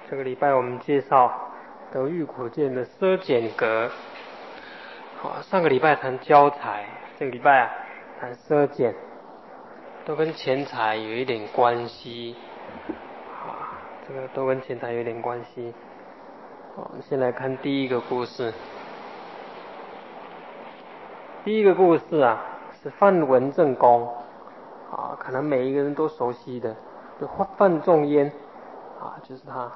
这个礼拜我们介绍德育古鉴的奢俭格。上个礼拜谈交财，这个礼拜谈奢俭，都跟钱财有一点关系。这个都跟钱财有一点关系。我们先来看第一个故事。第一个故事是范文正公，可能每一个人都熟悉的，就范仲淹，就是他。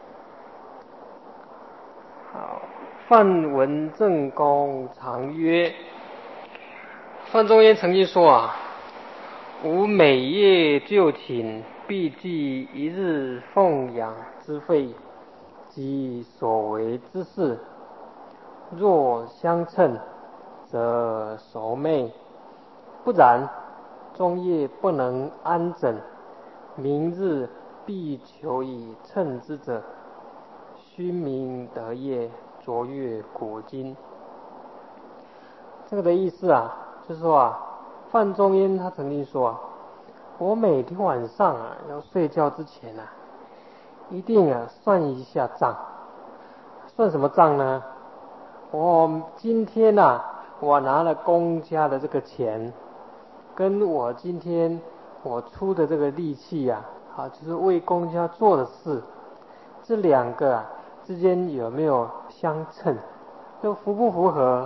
范文正公常曰，范仲淹曾经说吾每夜就寝，必计一日奉养之费及所为之事，若相称，则熟寐；不然，终夜不能安枕，明日必求以称之者，虚名得业，卓越古今。这个的意思就是说范仲淹他曾经说我每天晚上要睡觉之前一定算一下账。算什么账呢？我今天我拿了公家的这个钱，跟我今天我出的这个力气就是为公家做的事，这两个之间有没有相称，就符不符合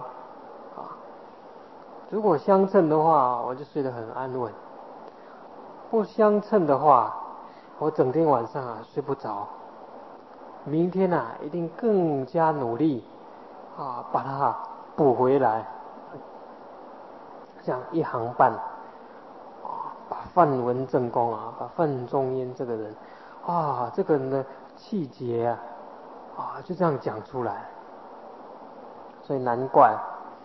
如果相称的话，我就睡得很安稳；不相称的话，我整天晚上睡不着。明天一定更加努力把它补回来。这样一行半把范文正公把范仲淹这个人这个人的气节就这样讲出来。所以难怪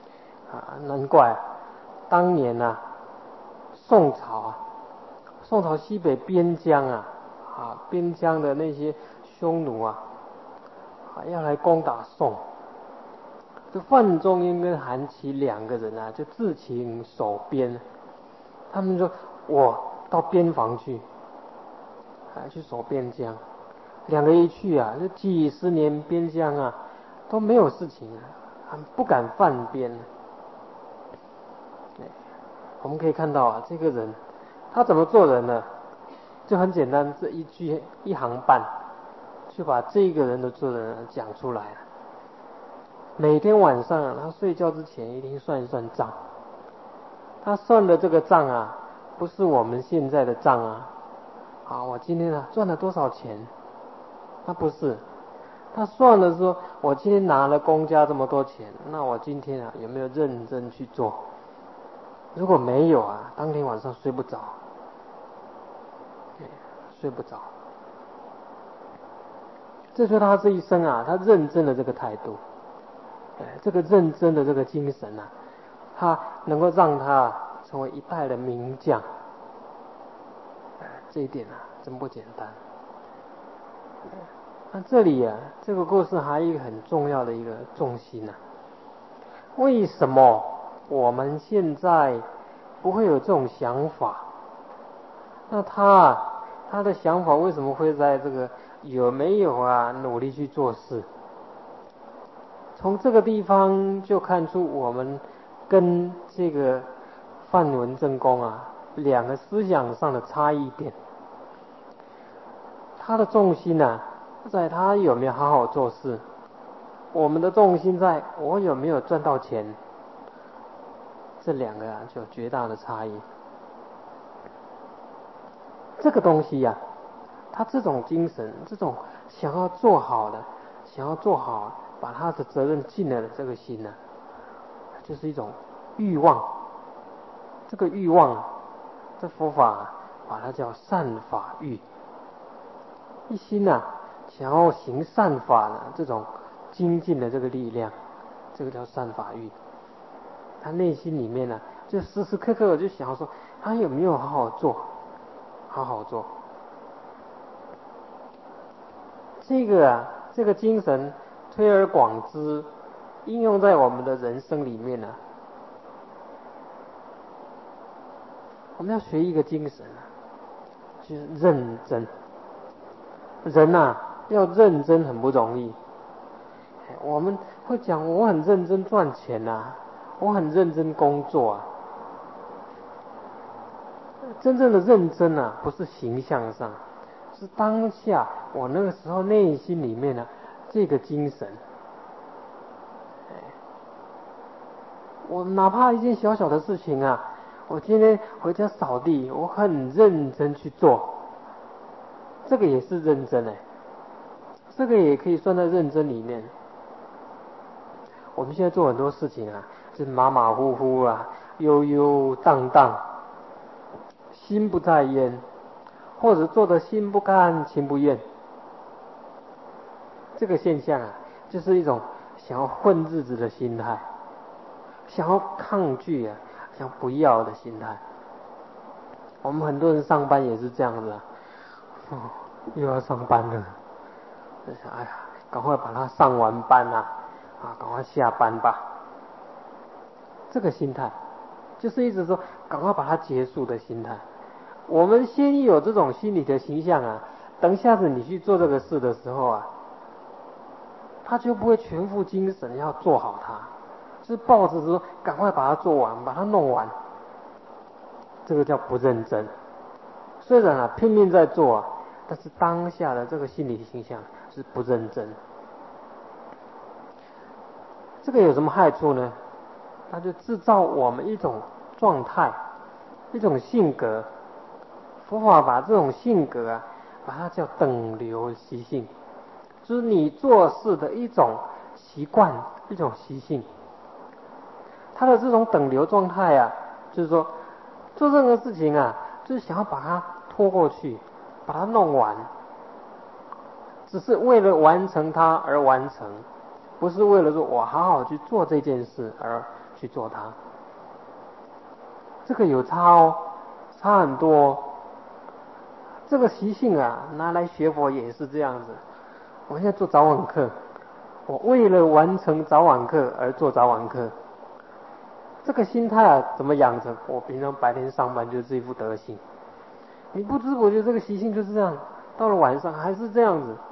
当年宋朝西北边疆边疆的那些匈奴要来攻打宋，这范仲淹跟韩琦两个人就自请守边。他们说我到边防去守边疆。两个一去这几十年边疆都没有事情不敢犯边。我们可以看到这个人他怎么做人呢？就很简单，这一行半就把这个人的做人讲出来了。每天晚上他睡觉之前一定算一算账。他算的这个账不是我们现在的账我今天赚了多少钱，他不是。他算的是说我今天拿了公家这么多钱，那我今天有没有认真去做？如果没有当天晚上睡不着。这就是他这一生他认真的这个态度，这个认真的这个精神他能够让他成为一代的名将。这一点真不简单。那这里这个故事还有一个很重要的一个重心为什么我们现在不会有这种想法？那他的想法为什么会在这个有没有努力去做事？从这个地方就看出我们跟这个范文正公两个思想上的差异点。他的重心在他有没有好好做事，我们的重心在我有没有赚到钱。这两个就有绝大的差异。这个东西他这种精神，这种想要做好，把他的责任尽了的这个心就是一种欲望。这个欲望，这佛法把它叫善法欲。一心想要行善法的这种精进的这个力量，这个叫善法欲。他内心里面就时时刻刻就想要说他有没有好好做。这个精神推而广之，应用在我们的人生里面我们要学一个精神就是认真。人要认真很不容易。我们会讲我很认真赚钱啊，我很认真工作啊。真正的认真啊，不是形象上，是当下我那个时候内心里面的这个精神。我哪怕一件小小的事情啊，我今天回家扫地，我很认真去做，这个也是认真这个也可以算在认真里面。我们现在做很多事情啊，是马马虎虎啊，悠悠荡荡，心不在焉，或者做得心不甘情不愿。这个现象啊，就是一种想要混日子的心态，想要抗拒啊，想不要的心态。我们很多人上班也是这样子啊，又要上班了，就想哎呀，赶快把它上完班啊，赶快下班吧。这个心态，就是一直说赶快把它结束的心态。我们先有这种心理的形象啊，等下子你去做这个事的时候啊，他就不会全副精神要做好它，就是抱着说赶快把它做完，把它弄完。这个叫不认真。虽然啊拼命在做啊，但是当下的这个心理形象是不认真。这个有什么害处呢？它就制造我们一种状态，一种性格。佛法把这种性格啊，把它叫等流习性，就是你做事的一种习惯，一种习性。它的这种等流状态啊，就是说做任何事情啊，就是想要把它拖过去，把它弄完，只是为了完成它而完成，不是为了说我好好去做这件事而去做它。这个有差哦，差很多哦。这个习性啊，拿来学佛也是这样子。我现在做早晚课，我为了完成早晚课而做早晚课。这个心态啊，怎么养成？我平常白天上班就是这副德行，你不知不觉这个习性就是这样，到了晚上还是这样子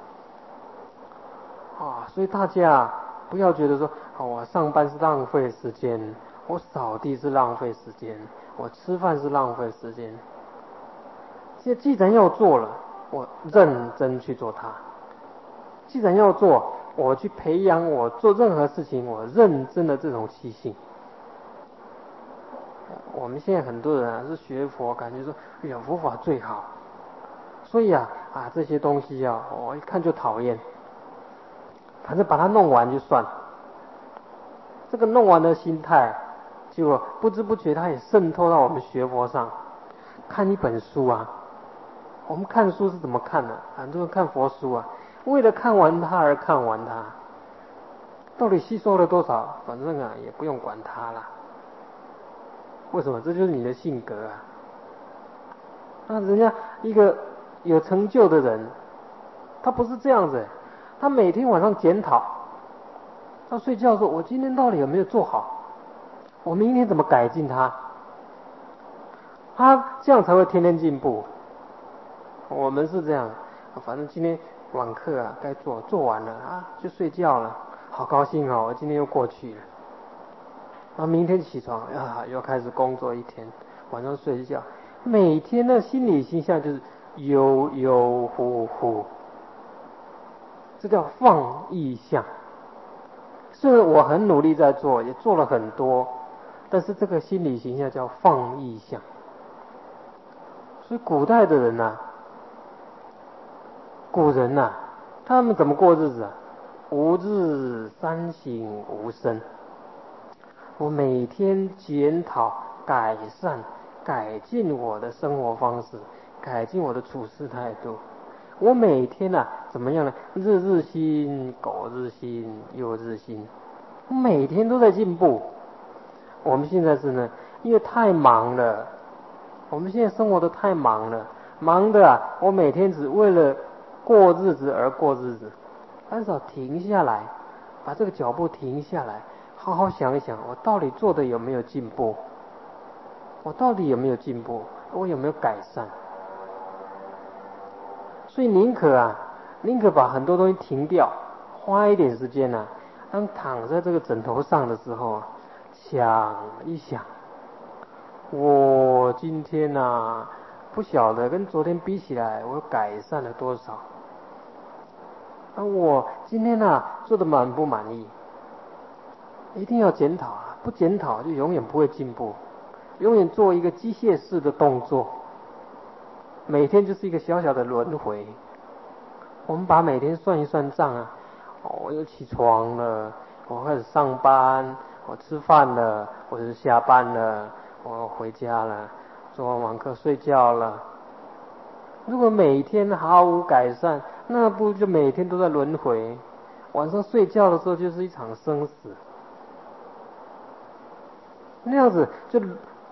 啊。所以大家不要觉得说，我上班是浪费时间，我扫地是浪费时间，我吃饭是浪费时间。现在既然要做了，我认真去做它。既然要做，我去培养我做任何事情我认真的这种习性。我们现在很多人啊是学佛，感觉说哎呀佛法最好，所以这些东西啊，我一看就讨厌，反正把它弄完就算。这个弄完的心态，结果不知不觉它也渗透到我们学佛上。看一本书啊，我们看书是怎么看的？很多人看佛书啊，为了看完它而看完它，到底吸收了多少？反正也不用管它啦。为什么？这就是你的性格啊。那人家一个有成就的人，他不是这样子，他每天晚上检讨，他睡觉说：“我今天到底有没有做好？我明天怎么改进它？”他这样才会天天进步。我们是这样，反正今天晚课该做完了就睡觉了，好高兴我今天又过去了。明天起床又开始工作一天，晚上睡觉，每天的心理形象就是悠悠乎乎，这叫放逸相。虽然我很努力在做，也做了很多，但是这个心理形象叫放逸相。所以古代的人古人他们怎么过日子吾日三省吾身。我每天检讨、改善、改进我的生活方式，改进我的处事态度。我每天怎么样呢？日日新，苟日新，又日新。我每天都在进步。我们现在是呢，因为太忙了，我们现在生活的太忙了，忙的我每天只为了过日子而过日子，很少停下来，把这个脚步停下来，好好想一想，我到底做的有没有进步？我到底有没有进步？我有没有改善？所以宁可宁可把很多东西停掉，花一点时间啊，当躺在这个枕头上的时候啊，想一想，我今天啊，不晓得跟昨天比起来，我改善了多少？我今天啊，做的满不满意？一定要检讨啊，不检讨就永远不会进步，永远做一个机械式的动作，每天就是一个小小的轮回。我们把每天算一算账啊，我又起床了，我开始上班，我吃饭了，我是下班了，我回家了，做完网课睡觉了。如果每天毫无改善，那不就每天都在轮回？晚上睡觉的时候就是一场生死，那样子就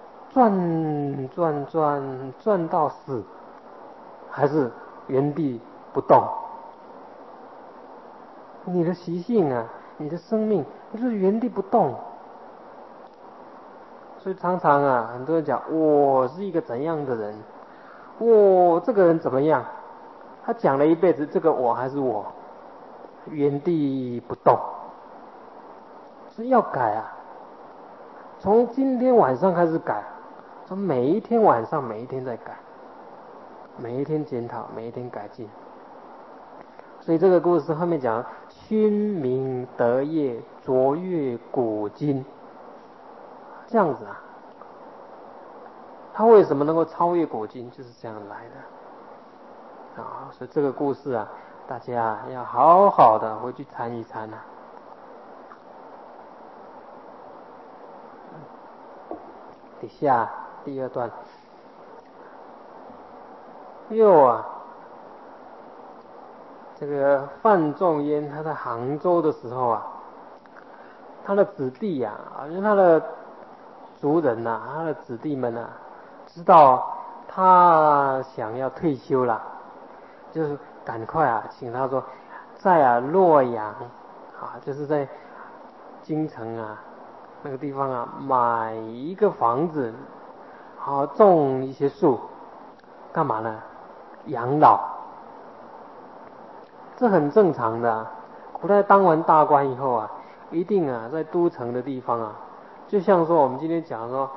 转到死，还是原地不动。你的习性啊，你的生命就是原地不动。所以常常啊，很多人讲我是一个怎样的人，我这个人怎么样？他讲了一辈子，这个我还是我，原地不动。所以要改啊，从今天晚上开始改，从每一天晚上每一天在改，每一天检讨，每一天改进。所以这个故事后面讲勋明德业卓越古今，这样子啊，他为什么能够超越古今，就是这样来的啊。所以这个故事啊，大家要好好的回去参一参啊。底下第二段又啊，这个范仲淹他在杭州的时候啊，他的子弟啊，因为他的族人呐、他的子弟们啊，知道他想要退休了，就是赶快啊，请他说，在洛阳啊，就是在京城啊那个地方啊，买一个房子，好种一些树，干嘛呢？养老。这很正常的啊。古代当完大官以后啊，一定啊在都城的地方啊，就像说我们今天讲说，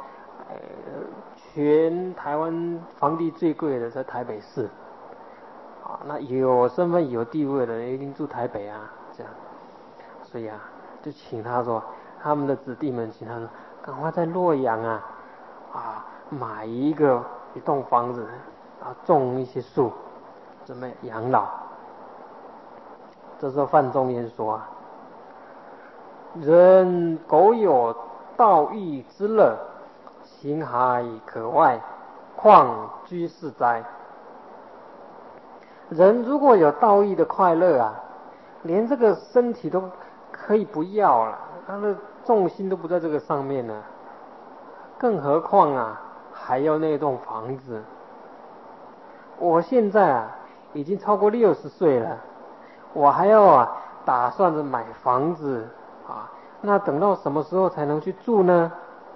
全台湾房地最贵的在台北市，啊，那有身份有地位的人一定住台北啊，这样，所以啊，就请他说，他们的子弟们请他说，赶快在洛阳啊，买一栋房子，种一些树，准备养老。这时候范仲淹说啊，人苟有道义之乐，形骸可外，况居士哉？人如果有道义的快乐啊，连这个身体都可以不要了，他的重心都不在这个上面了，更何况啊，还要那栋房子。我现在啊，已经超过60岁了，我还要打算着买房子啊，那等到什么时候才能去住呢？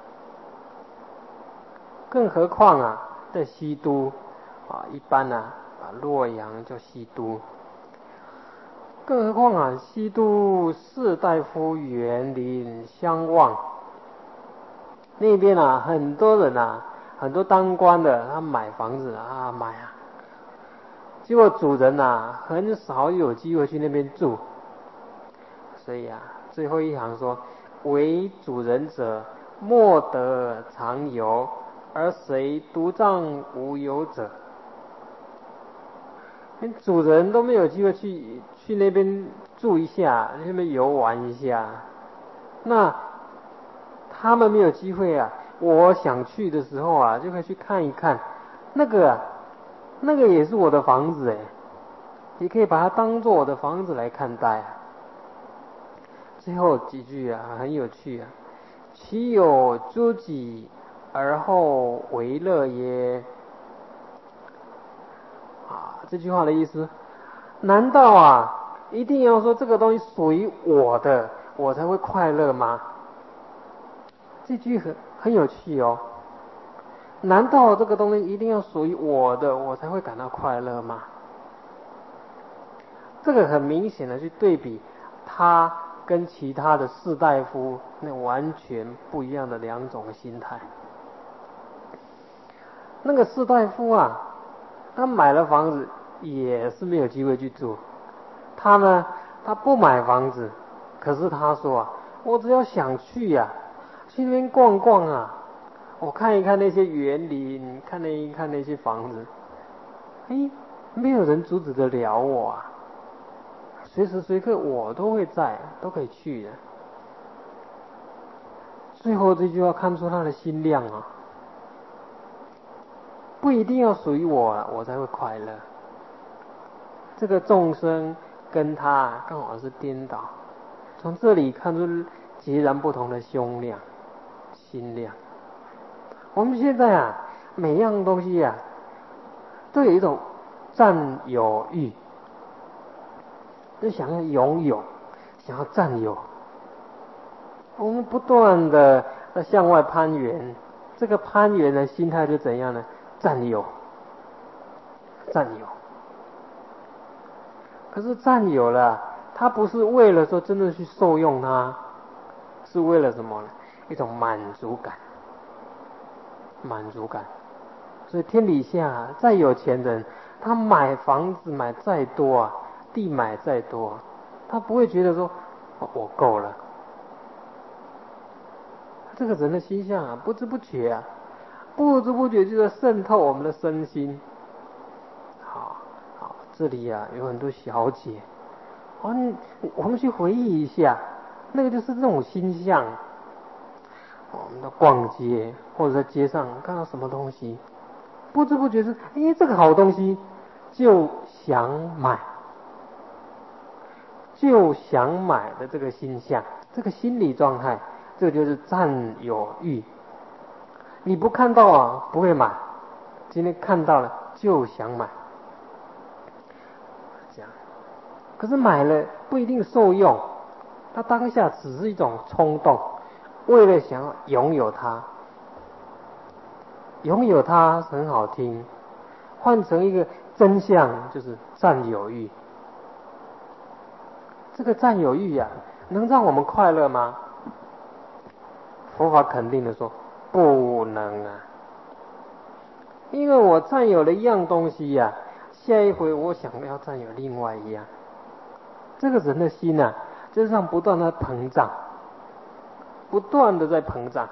更何况啊，在西都一般洛阳叫西都，更何况啊，西都士大夫园林相望，那边很多人很多当官的他买房子买结果主人很少有机会去那边住，所以最后一行说，为主人者莫得常游，而谁独障无游者？连主人都没有机会去那边住一下，那边游玩一下，那他们没有机会我想去的时候就可以去看一看，那个也是我的房子也可以把它当做我的房子来看待最后几句很有趣其有诸己而后为乐耶？这句话的意思，难道一定要说这个东西属于我的，我才会快乐吗？这句很有趣哦。难道这个东西一定要属于我的，我才会感到快乐吗？ 这个很明显的去对比他跟其他的士大夫那完全不一样的两种心态。那个士大夫啊，他买了房子也是没有机会去住。他呢，他不买房子，可是他说啊，我只要想去呀，去那边逛逛啊，我看一看那些园林，看一看那些房子，没有人阻止得了我啊，随时随刻我都会在，都可以去的。最后这句话看出他的心量啊，不一定要属于我啊，我才会快乐。这个众生跟他刚好是颠倒，从这里看出截然不同的胸量、心量。我们现在啊，每样东西啊，都有一种占有欲，就想要拥有，想要占有。我们不断的在向外攀援，这个攀援的心态就怎样呢？占有，占有。可是占有了，它不是为了说真的去受用它，是为了什么呢？一种满足感，满足感。所以天底下再有钱人，他买房子买再多啊，地买再多，他不会觉得说我够了。这个人的心象啊，不知不觉啊，不知不觉就在渗透我们的身心。好，这里啊有很多小姐，我们去回忆一下，那个就是这种心象。我们到逛街或者在街上看到什么东西，不知不觉是这个好东西就想买，就想买的这个心象，这个心理状态，这就是占有欲。你不看到啊不会买，今天看到了就想买，这样。可是买了不一定受用，它当下只是一种冲动，为了想要拥有它。拥有它很好听，换成一个真相就是占有欲。这个占有欲啊，能让我们快乐吗？佛法肯定的说，不能啊。因为我占有了一样东西呀，下一回我想要占有另外一样。这个人的心啊，就像不断的膨胀，不断的在膨胀。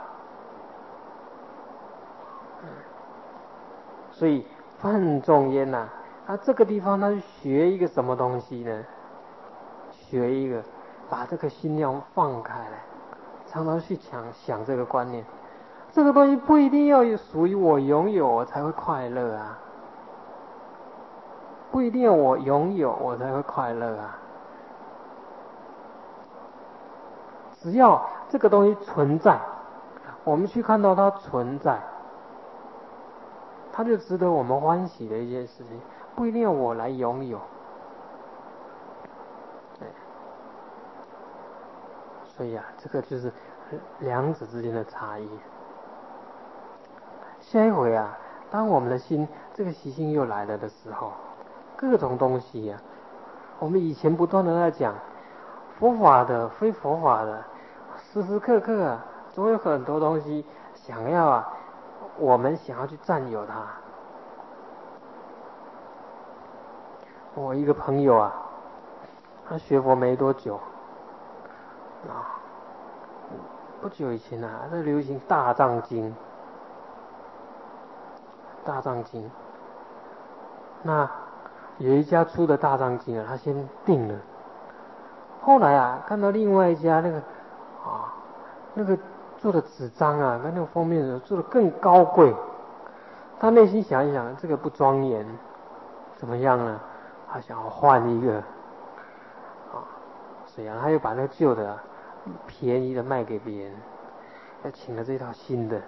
所以范仲淹呐，他这个地方他去学一个什么东西呢？学一个把这个心量放开来，常常去想这个观念。这个东西不一定要属于我拥有我才会快乐啊，不一定要我拥有我才会快乐啊。只要这个东西存在，我们去看到它存在，它就值得我们欢喜的一件事情，不一定要我来拥有。所以啊，这个就是两者之间的差异。下一回啊，当我们的心这个习性又来了的时候，各种东西啊，我们以前不断的在讲佛法的、非佛法的，时时刻刻啊，总有很多东西想要啊，我们想要去占有它。我一个朋友啊，他学佛没多久啊，不久以前啊，在流行大藏经，大藏经。那有一家出的大藏经啊，他先订了。后来啊，看到另外一家那个做的纸张啊，跟那个封面做的更高贵。他内心想一想，这个不庄严，怎么样呢？他想要换一个所以啊，他又把那个旧的便宜的卖给别人，又请了这套新的。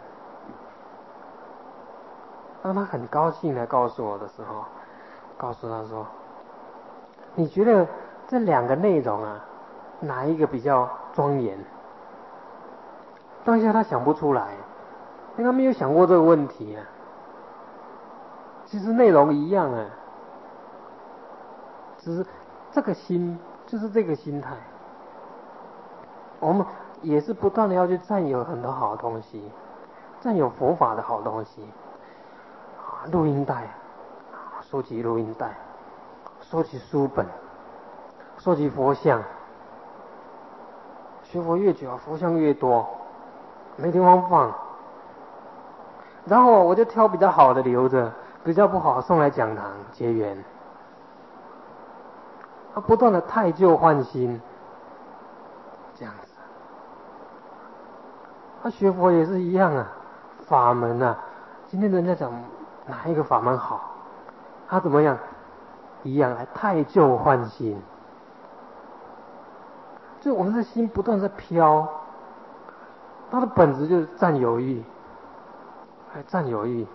当他很高兴来告诉我的时候，告诉他说：“你觉得这两个内容啊，哪一个比较庄严？”当下他想不出来，因为他没有想过这个问题啊。其实内容一样啊，只是这个心就是这个心态。我们也是不断的要去占有很多好东西，占有佛法的好东西录音带，收集录音带，收集书本，收集佛像。学佛越久，佛像越多，没地方放。然后我就挑比较好的留着，比较不好送来讲堂结缘。不断的汰旧换新，这样子。学佛也是一样啊，法门啊，今天人家讲哪一个法门好，他怎么样，一样来汰旧换新。就我们的心不断在飘，它的本质就是占有欲，占有欲。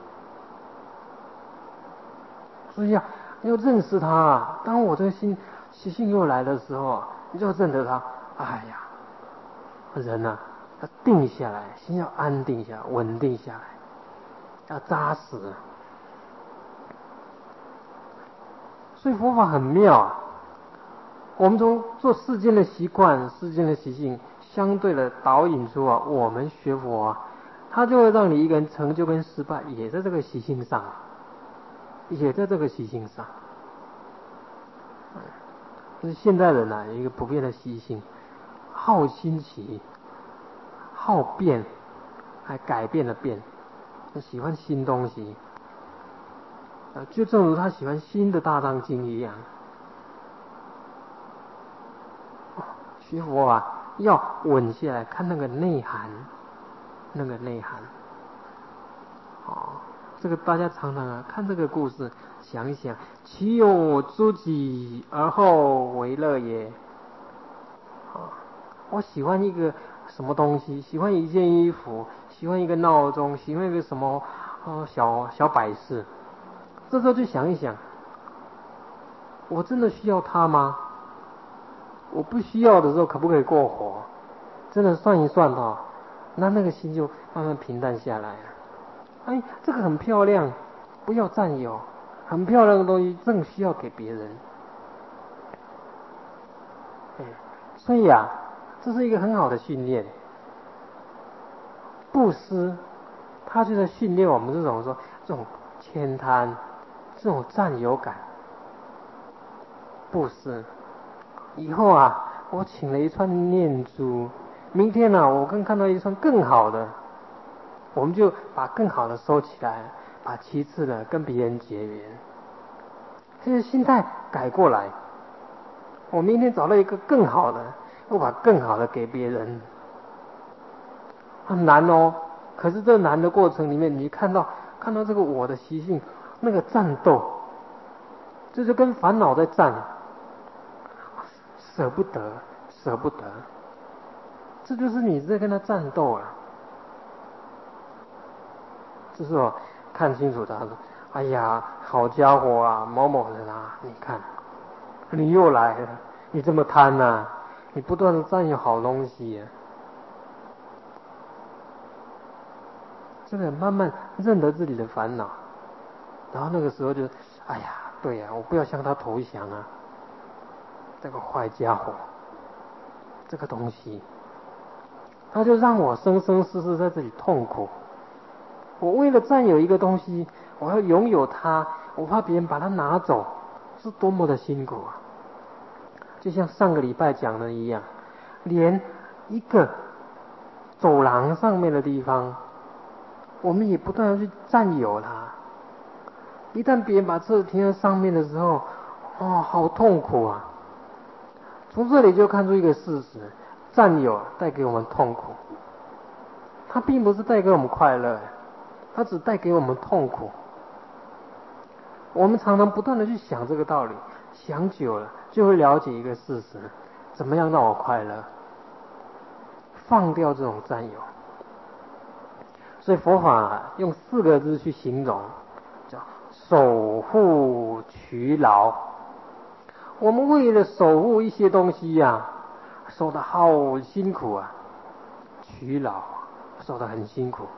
所以要认识它啊。当我这个心习性又来的时候啊，你就要认得它。哎呀，人啊，要定下来，心要安定下来，稳定下来，要扎实。所以佛法很妙啊。我们从做世间的习惯、世间的习性，相对的导引出我们学佛它就会让你一个人成就跟失败，也在这个习性上，也在这个习性上。就是现代人有一个普遍的习性，好新奇，好变，还改变的变，喜欢新东西。就正如他喜欢新的大藏经一样。学佛要稳下来，看那个内涵，那个内涵。这个大家常常看这个故事，想一想，其有诸己而后为乐也。我喜欢一个什么东西，喜欢一件衣服，喜欢一个闹钟，喜欢一个什么小摆饰。这时候就想一想，我真的需要它吗？我不需要的时候可不可以过活？真的算一算那个心就慢慢平淡下来了。这个很漂亮，不要占有，很漂亮的东西正需要给别人。所以这是一个很好的训练。布施，它就在训练我们这种悭贪，这种占有感。布施以后我请了一串念珠，明天我看到一串更好的，我们就把更好的收起来，把其次的跟别人结缘。这个心态改过来，我明天找到一个更好的，我把更好的给别人。很难可是这难的过程里面，你看到这个我的习性，那个战斗，这就跟烦恼在战，舍不得，这就是你在跟他战斗这是看清楚他说，哎呀，好家伙某某人你看，你又来了，你这么贪你不断的占有好东西这个慢慢认得自己的烦恼，然后那个时候就，哎呀，对我不要向他投降这个坏家伙，这个东西，他就让我生生世世在这里痛苦。我为了占有一个东西，我要拥有它，我怕别人把它拿走，是多么的辛苦就像上个礼拜讲的一样，连一个走廊上面的地方，我们也不断的去占有它。一旦别人把车子停在上面的时候，好痛苦从这里就看出一个事实，占有带给我们痛苦，它并不是带给我们快乐，它只带给我们痛苦。我们常常不断的去想这个道理，想久了就会了解一个事实，怎么样让我快乐，放掉这种占有。所以佛法用4个字去形容，叫守护劬劳。我们为了守护一些东西守得好辛苦劬劳，守得很辛苦。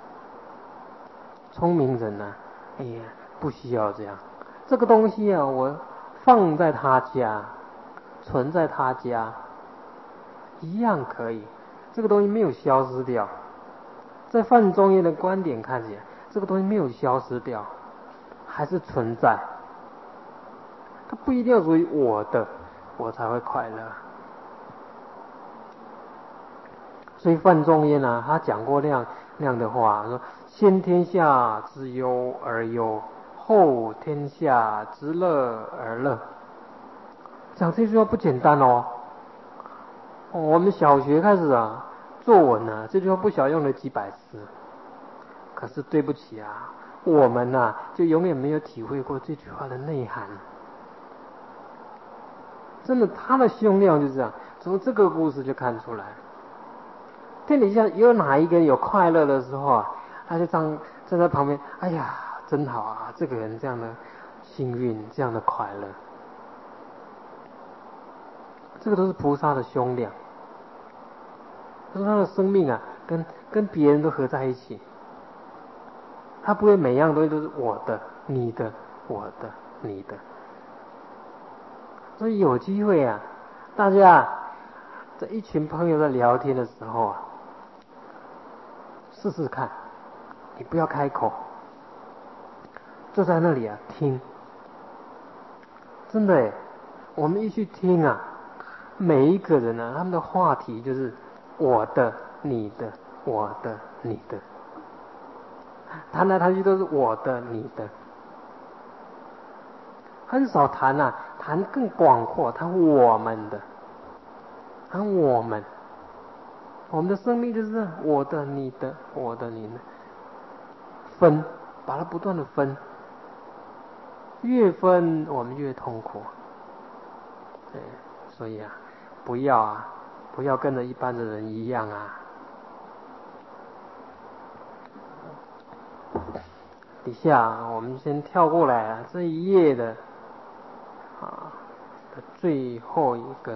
聪明人不需要这样。这个东西我放在他家， 存在他家，一样可以，这个东西没有消失掉。在范仲淹的观点看起来，这个东西没有消失掉，还是存在。它不一定要属于我的，我才会快乐。所以范仲淹啊，他讲过那样的话，说先天下之忧而忧，后天下之乐而乐。讲这句话不简单哦。我们小学开始啊，作文啊，这句话不晓得用了几百次。可是对不起啊，我们啊，就永远没有体会过这句话的内涵。真的，他的胸量就是这样，从这个故事就看出来。天底下有哪一个人有快乐的时候啊，他就站在旁边，哎呀，真好啊，这个人这样的幸运，这样的快乐。这个都是菩萨的胸量，就是他的生命啊，跟别人都合在一起。他不会每样东西都是我的、你的、我的、你的。所以有机会啊，大家在一群朋友在聊天的时候啊，试试看，你不要开口，坐在那里啊听。真的耶，我们一去听啊，每一个人啊，他们的话题就是我的、你的、我的、你的，谈来谈去都是我的、你的，很少谈啊，谈更广阔，谈我们的，谈我们的生命就是我的、你的、我的、你的，分，把它不断的分，越分我们越痛苦。对，所以啊，不要跟着一般的人一样啊。底下我们先跳过来啊，这一页的最后一个，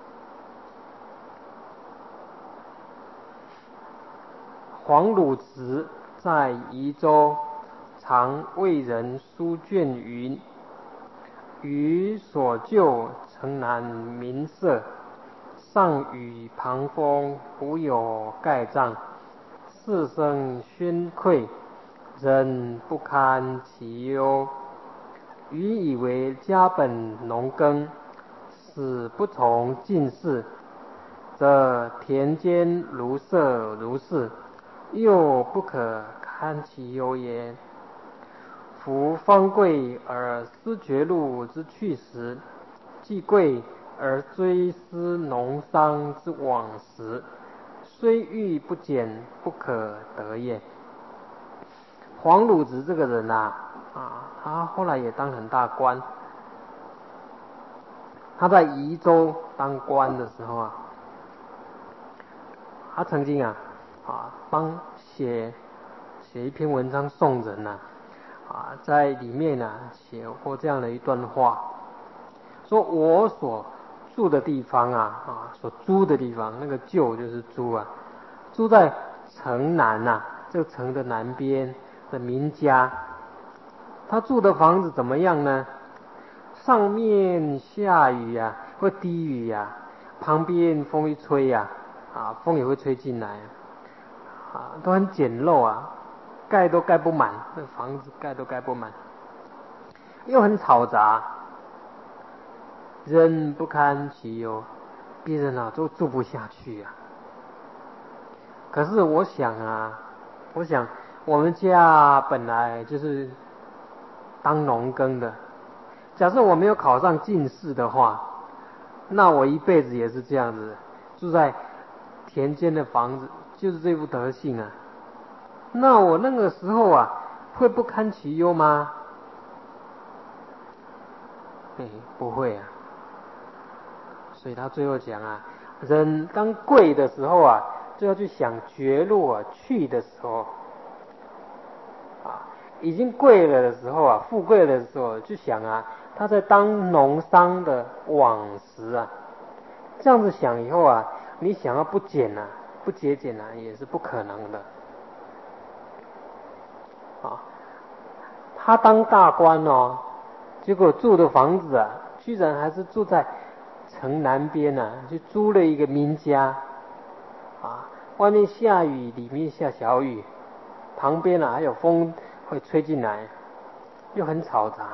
黄鲁直在宜州常为人书卷云：余所就城南民舍，上与旁风，不有盖障，四声喧聩，人不堪其忧。余以为家本农耕，使不从进士，则田间如舍如是，又不可堪其忧也。夫方贵而思绝路之去时，既贵而追思农桑之往时，虽欲不减，不可得也。黄鲁直这个人啊，他后来也当很大官。他在宜州当官的时候啊，他曾经帮写一篇文章送人在里面写过这样的一段话，说我所住的地方所租的地方，那个旧就是租住在城南这个城的南边的民家。他住的房子怎么样呢？上面下雨会滴雨旁边风一吹风也会吹进来都很简陋盖都盖不满，那房子盖都盖不满，又很嘈杂，人不堪其忧，别人都住不下去可是我想我们家本来就是当农耕的，假设我没有考上进士的话，那我一辈子也是这样子，住在田间的房子，就是这副德性那我那个时候会不堪其忧吗？不会所以他最后讲人刚贵的时候就要去想绝路去的时候已经贵了的时候富贵了的时候就想他在当农桑的往时这样子想以后你想要不减不节俭也是不可能的他当大官结果住的房子居然还是住在城南边啊，就租了一个民家，外面下雨，里面下小雨，旁边还有风会吹进来，又很嘈杂。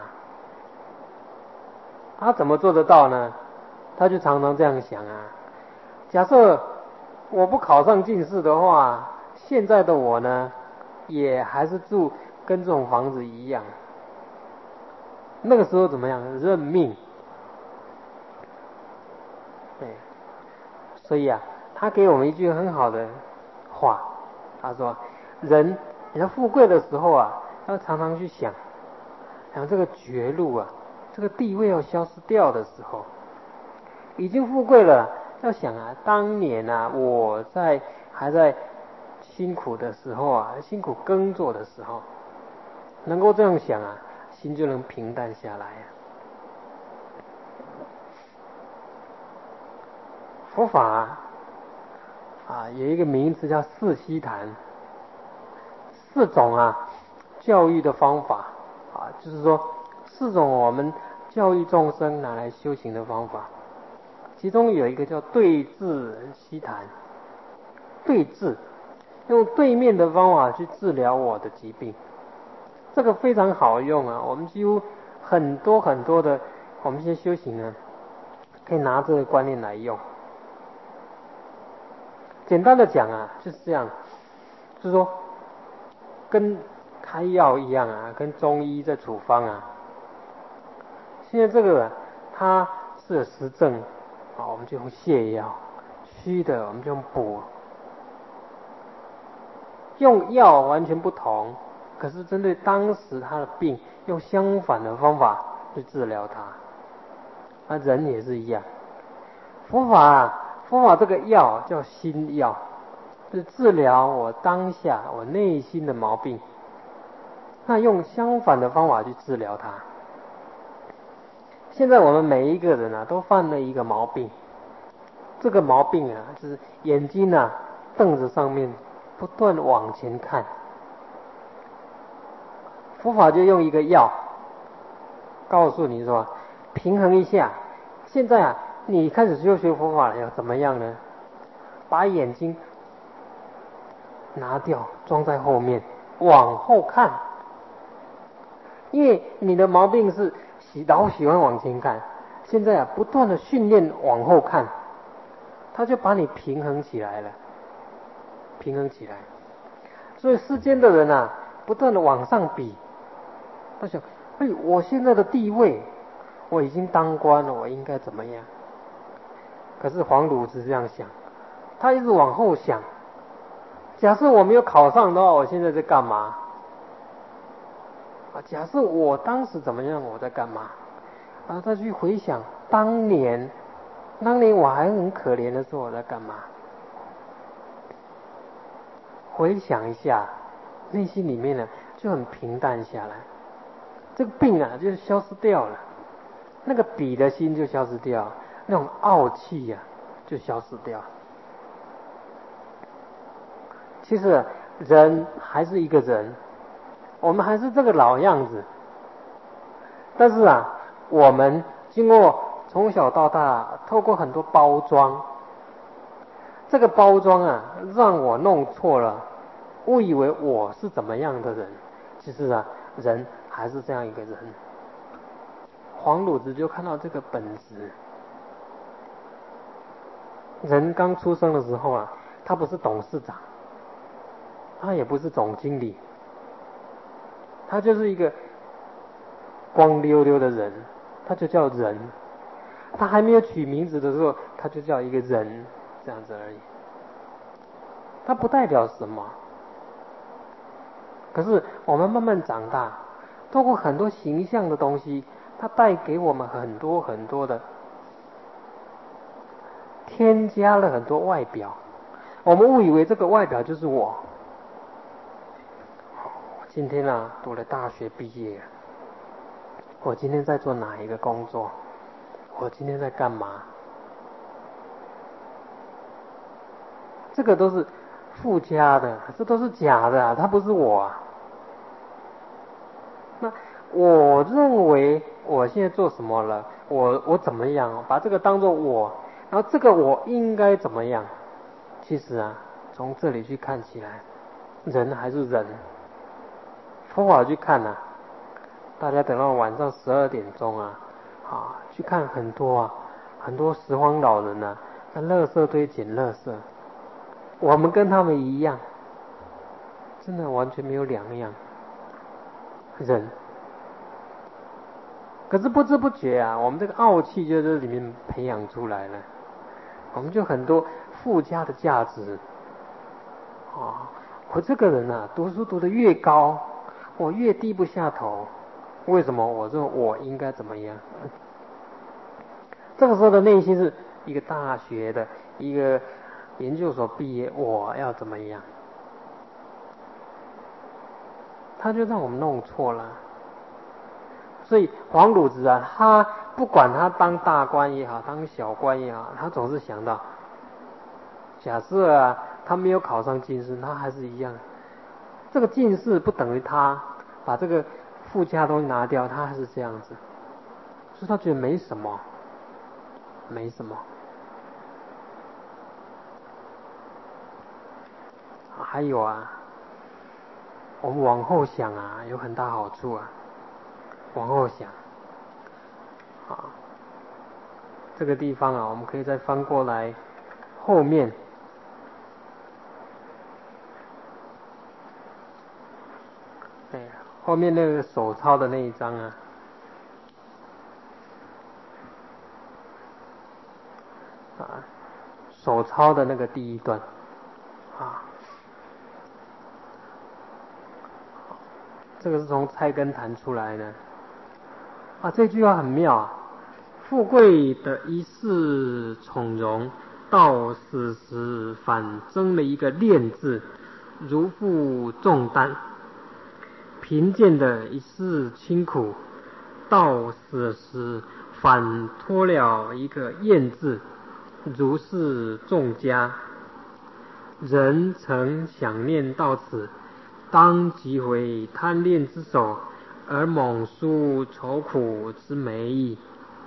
他怎么做得到呢？他就常常这样想啊，假设我不考上进士的话，现在的我呢，也还是住跟这种房子一样。那个时候怎么样？认命。对，所以他给我们一句很好的话，他说：人要富贵的时候要常常去想这个绝路这个地位要消失掉的时候，已经富贵了，要想当年我还在辛苦的时候辛苦耕作的时候，能够这样想心就能平淡下来佛法有一个名词叫四悉檀，四种教育的方法就是说四种我们教育众生拿来修行的方法。其中有一个叫对治悉檀，对治，用对面的方法去治疗我的疾病，这个非常好用我们几乎很多的我们一些修行可以拿这个观念来用。简单的讲就是这样，就是说跟开药一样跟中医在处方现在这个它是有实证我们就用泻药，虚的我们就用补，用药完全不同，可是针对当时他的病，用相反的方法去治疗他。人也是一样，佛法这个药叫心药，就是治疗我当下我内心的毛病，那用相反的方法去治疗它。现在我们每一个人都犯了一个毛病，这个毛病就是眼睛瞪着上面，不断往前看。佛法就用一个药告诉你说平衡一下。现在你开始修学佛法了，要怎么样呢？把眼睛拿掉，装在后面，往后看。因为你的毛病是老喜欢往前看，现在不断的训练往后看，他就把你平衡起来了，平衡起来。所以世间的人不断的往上比，他想，我现在的地位，我已经当官了，我应该怎么样？可是黄鲁是这样想，他一直往后想，假设我没有考上的话，我现在在干嘛？假设我当时怎么样，我在干嘛？他去回想当年我还很可怜的时候我在干嘛？回想一下，内心里面就很平淡下来，这个病就消失掉了，那个比的心就消失掉，那种傲气就消失掉。其实人还是一个人，我们还是这个老样子，但是我们经过从小到大透过很多包装，这个包装让我弄错了，误以为我是怎么样的人，其实人还是这样一个人。黄鲁子就看到这个本质。人刚出生的时候他不是董事长，他也不是总经理，他就是一个光溜溜的人，他就叫人。他还没有取名字的时候，他就叫一个人，这样子而已。他不代表什么。可是我们慢慢长大，透过很多形象的东西，它带给我们很多的，添加了很多外表。我们误以为这个外表就是我。今天读了大学毕业，我今天在做哪一个工作？我今天在干嘛？这个都是附加的，这都是假的它不是我那我认为我现在做什么了？我怎么样？把这个当作我，然后这个我应该怎么样？其实啊，从这里去看起来，人还是人。佛法去看啊，大家等到晚上12点钟啊，去看很多拾荒老人啊，在垃圾堆捡垃圾。我们跟他们一样，真的完全没有两样。人，可是不知不觉啊，我们这个傲气就在这里面培养出来了。我们就很多附加的价值。我这个人啊，读书读得越高，我越低不下头。为什么？我说我应该怎么样？这个时候的内心是一个大学的，一个研究所毕业，我要怎么样？他就让我们弄错了。所以黄鲁子啊，他不管他当大官也好，当小官也好，他总是想到，假设啊，他没有考上进士，他还是一样。这个进士不等于他把这个附加的东西拿掉，他还是这样子。所以他觉得没什么，没什么。还有啊，我们往后想啊，有很大好处啊。往后想，这个地方啊，我们可以再翻过来，后面，对，后面那个手抄的那一章啊，手抄的那个第一段，这个是从菜根谭出来的。这句话很妙啊！富贵的一世从容，到死时反增了一个恋字，如负重担；贫贱的一世清苦，到死时反脱了一个厌字，如是众家。人曾想念到此，当即回贪恋之手，而猛抒愁苦之美矣。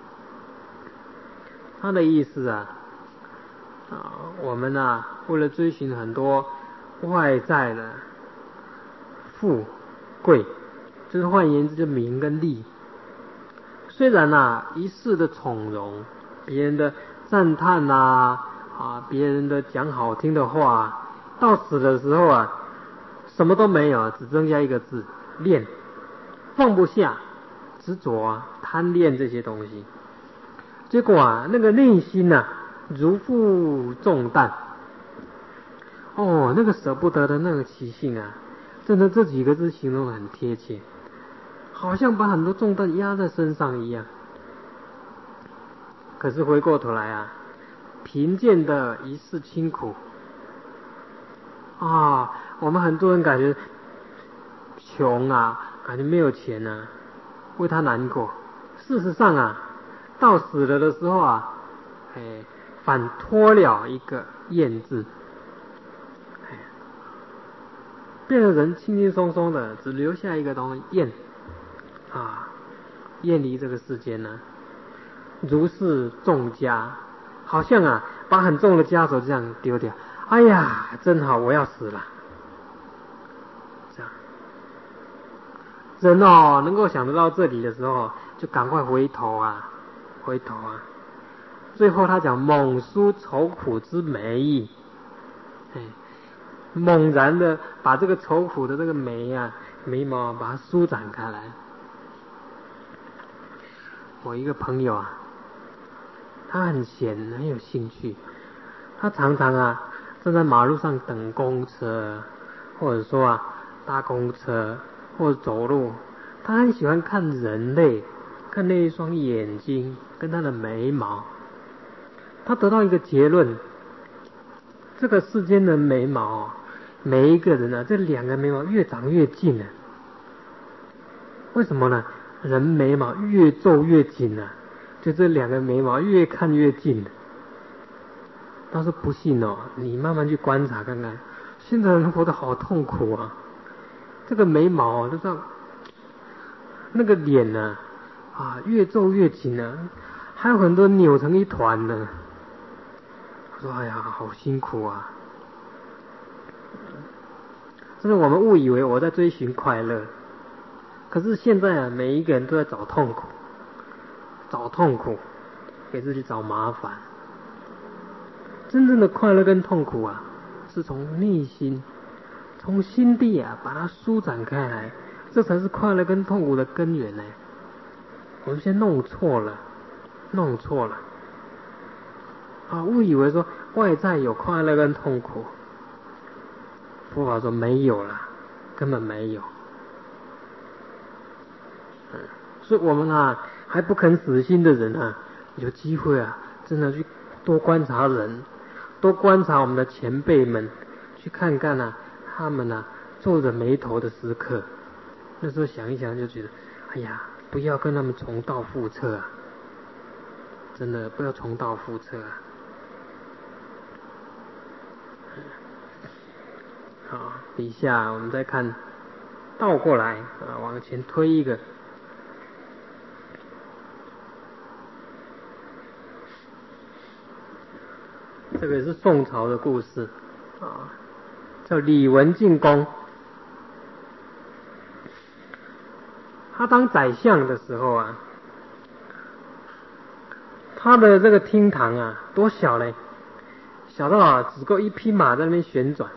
他的意思啊，我们为了追寻很多外在的富贵，就是换言之，就名跟利。虽然一世的从容，别人的赞叹别人的讲好听的话，到死的时候什么都没有，只增加一个字恋，放不下，执着贪恋这些东西。结果那个内心如负重担。那个舍不得的那个习性真的这几个字形容得很贴切，好像把很多重担压在身上一样。可是回过头来贫贱的一世清苦我们很多人感觉穷感觉没有钱为他难过。事实上到死了的时候反脱了一个厌字，变得人轻轻松松的，只留下一个东西厌厌离这个世间如是重家，好像把很重的枷锁这样丢掉。哎呀，真好，我要死了。这样，人能够想得到这里的时候，就赶快回头回头最后他讲猛抒愁苦之美矣，猛然的把这个愁苦的这个眉毛把它舒展开来。我一个朋友他很闲，很有兴趣，他常常站在马路上等公车，或者说搭公车或者走路，他很喜欢看人类，看那一双眼睛跟他的眉毛。他得到一个结论，这个世间的眉毛每一个人这两个眉毛越长越近为什么呢？人眉毛越皱越紧就这两个眉毛越看越近。他说不信你慢慢去观察看看，现在人活得好痛苦这个眉毛就这样，那个脸越皱越紧啊，还有很多扭成一团的。我说哎呀，好辛苦啊！真的，我们误以为我在追寻快乐，可是现在啊，每一个人都在找痛苦，找痛苦，给自己找麻烦。真正的快乐跟痛苦啊，是从内心、从心地啊，把它舒展开来，这才是快乐跟痛苦的根源呢。我们先弄错了，误以为说外在有快乐跟痛苦，佛法说没有啦，根本没有。所以我们啊，还不肯死心的人啊，有机会啊，真的去多观察人，多观察我们的前辈们，去看看啊，他们啊皱着眉头的时刻，那时候想一想就觉得，哎呀，不要跟他们重蹈覆辙啊！真的不要重蹈覆辙啊！好，底下我们再看，倒过来啊，往前推一个。这个是宋朝的故事啊，叫李文进公。他当宰相的时候啊，他的这个厅堂啊，多小嘞，小到啊只够一匹马在那边旋转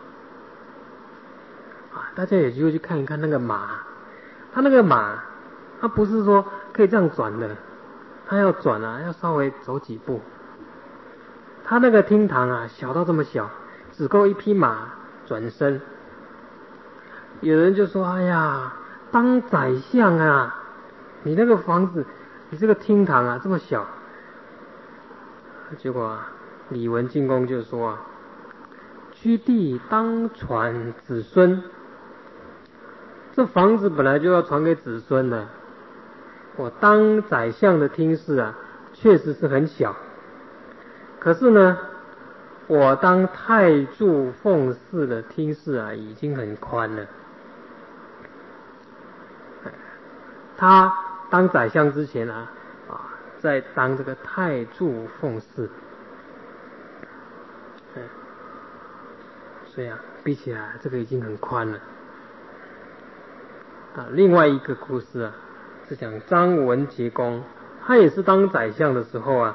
啊。大家有机会去看一看那个马，他那个马，他不是说可以这样转的，他要转啊，要稍微走几步。他那个厅堂啊，小到这么小，只够一匹马转身。有人就说：“哎呀，当宰相啊，你那个房子，你这个厅堂啊这么小。”结果啊，李文进公就说啊：“居地当传子孙，这房子本来就要传给子孙的。我当宰相的厅室啊，确实是很小。可是呢，我当太柱奉祀的厅室啊，已经很宽了。”他当宰相之前啊，在当这个太柱奉祀，所以啊，比起来这个已经很宽了。另外一个故事啊，是讲张文杰公，他也是当宰相的时候啊，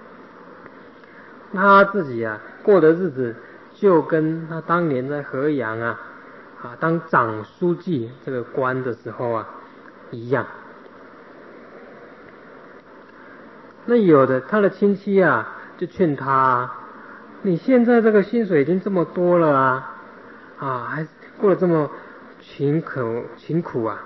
他自己啊过的日子就跟他当年在河阳啊当长书记这个官的时候啊一样。那有的他的亲戚啊就劝他，你现在这个薪水已经这么多了还过得这么勤苦啊，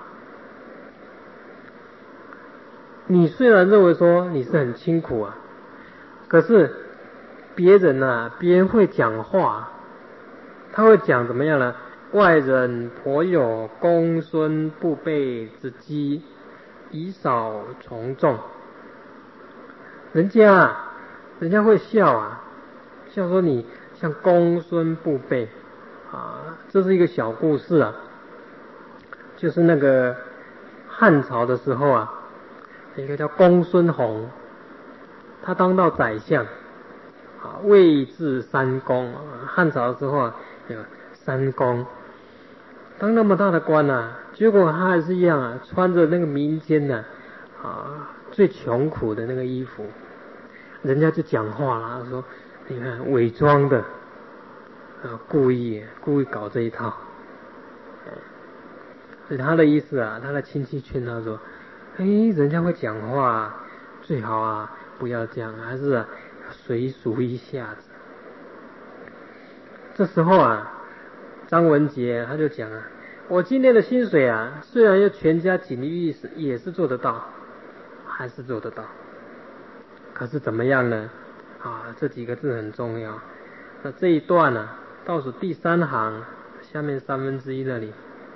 你虽然认为说你是很辛苦啊，可是别人会讲话，他会讲怎么样呢？外人颇有公孙不辈之机，以少从众。人家会笑说你像公孙不辈这是一个小故事啊，就是那个汉朝的时候一个叫公孙弘，他当到宰相位至三公。汉朝的时候有三公，当那么大的官结果他还是一样穿着那个民间最穷苦的那个衣服，人家就讲话啦，说你看伪装的故意搞这一套。所以他的意思他的亲戚劝他说，人家会讲话最好不要这样，还是随俗一下子。这时候张文杰他就讲我今天的薪水虽然要全家锦衣也是做得到，还是做得到，可是怎么样呢？这几个字很重要。那这一段倒数第三行下面1/3那里，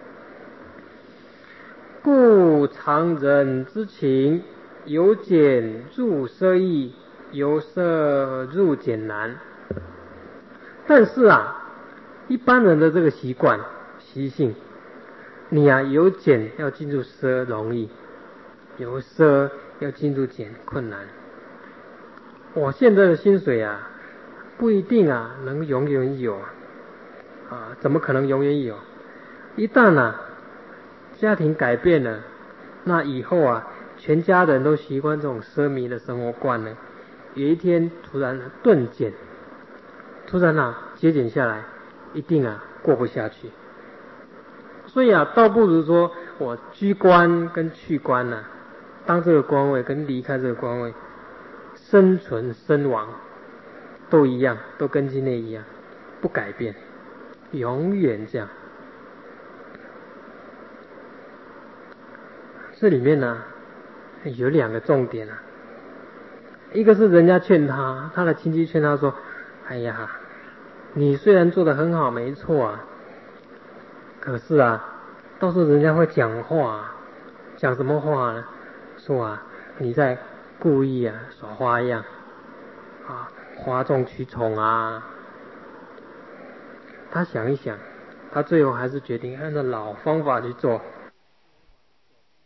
故常人之情，由俭入奢易，由奢入俭难。但是一般人的这个习性，你由俭要进入奢容易，由奢要进入减困难。我现在的薪水啊，不一定啊能永远有啊，怎么可能永远有？一旦啊家庭改变了，那以后啊全家人都习惯这种奢靡的生活惯了，有一天突然顿减，突然节俭下来，一定过不下去。所以倒不如说我居官跟去官当这个官位跟离开这个官位，生存身亡都一样，都跟今天一样，不改变，永远这样。这里面有2个重点一个是人家劝他的亲戚劝他说，哎呀，你虽然做得很好没错可是到时候人家会讲话，讲什么话呢？说你在故意耍花样哗众取宠他想一想，他最后还是决定按照老方法去做，